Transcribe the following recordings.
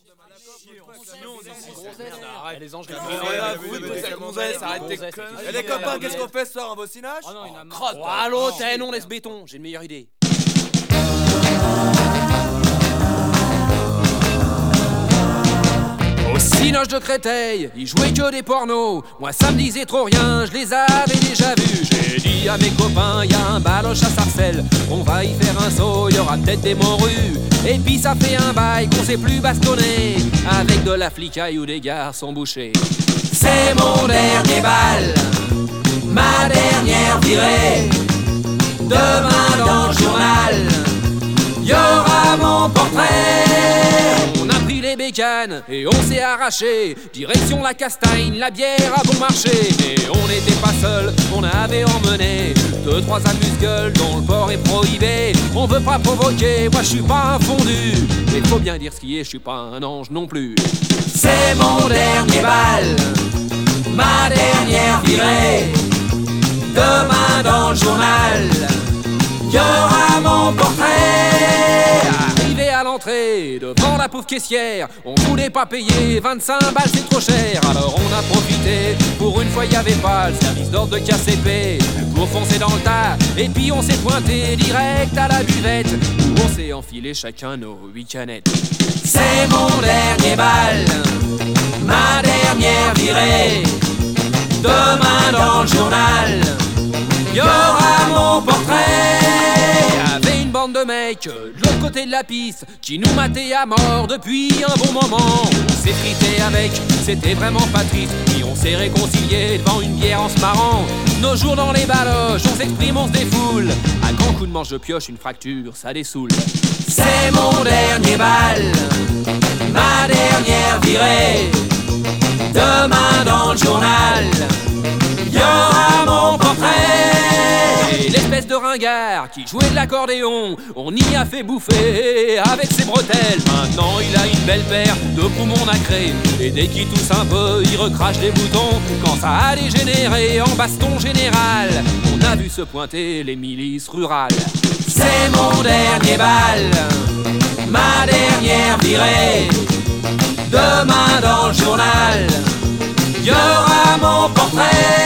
Les anges, Et les copains, qu'est-ce qu'on fait ce soir en voisinage? Oh non, il y en a marre. Oh, allô, t'es non, laisse béton, j'ai une meilleure idée. Au cinoche de Créteil, ils jouaient que des pornos. Moi ça me disait trop rien, je les avais déjà vus. J'ai dit à mes copains, y a un baloche à Sarcelles, on va y faire un saut, y aura peut-être des morues. Et puis ça fait un bail qu'on sait plus bastonner, avec de la flicaille ou des garçons bouchés. C'est mon dernier bal, ma dernière virée. Demain dans le journal, y aura mon portrait. On a pris les bécanes et on s'est arraché, direction la Castagne, la bière a bon marché. Et on n'était pas seul, on avait emmené 2-3 amuse-gueules dont le port est prohibé. On veut pas provoquer, moi je suis pas un fondu, mais faut bien dire ce qui est, je suis pas un ange non plus. C'est mon dernier bal, ma dernière virée. Demain dans le journal, y aura mon portrait. Arrivé à l'entrée, devant la pauvre caissière, on voulait pas payer 25 balles, c'est trop cher. Alors on a profité, pour une fois y avait pas le service d'ordre de KCP, pour foncer dans le tas. Et puis on s'est pointé direct à la buvette, où on s'est enfilé chacun nos 8 canettes. C'est mon dernier bal, ma dernière virée. Demain dans le journal, y aura mon portrait. Y avait une bande de mecs de l'autre côté de la piste qui nous mataient à mort depuis un bon moment. On s'est frité avec, c'était vraiment pas triste. Puis on s'est réconcilié devant une bière en se marrant. Nos jours dans les baloches, on s'exprime, on se défoule. Un grand coup de manche de pioche, une fracture, ça dessoule. C'est mon dernier bal, ma dernière virée. Demain dans le journal, y aura mon portrait. Et l'espèce de ringard qui jouait de l'accordéon, on y a fait bouffer avec ses bretelles. Maintenant il a une belle paire de poumons nacrés, et dès qu'il tousse un peu, il recrache des boutons. Quand ça a dégénéré en baston général, on a vu se pointer les milices rurales. C'est mon dernier bal, ma dernière virée. Demain dans le journal, y aura mon portrait.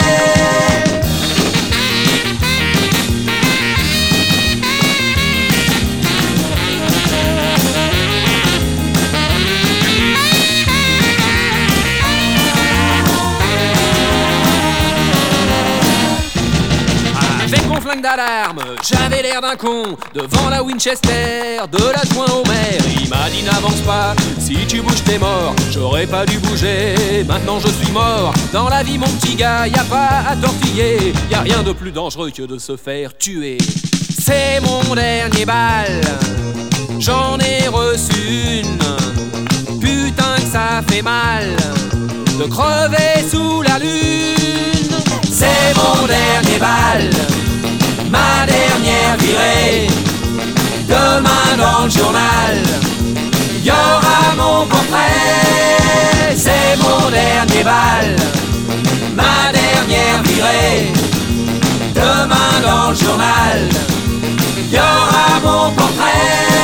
Avec mon flingue d'alarme, j'avais l'air d'un con devant la Winchester de l'adjoint au maire. Il m'a dit n'avance pas, si tu bouges t'es mort. J'aurais pas dû bouger, maintenant je suis mort. Dans la vie mon petit gars, y a pas à tortiller. Y a rien de plus dangereux que de se faire tuer. C'est mon dernier bal, j'en ai reçu une. Putain que ça fait mal de crever sous la lune. C'est mon dernier bal, ma dernière virée. Demain dans le journal, y aura mon portrait. C'est mon dernier bal, ma dernière virée. Demain dans le journal, y aura mon portrait.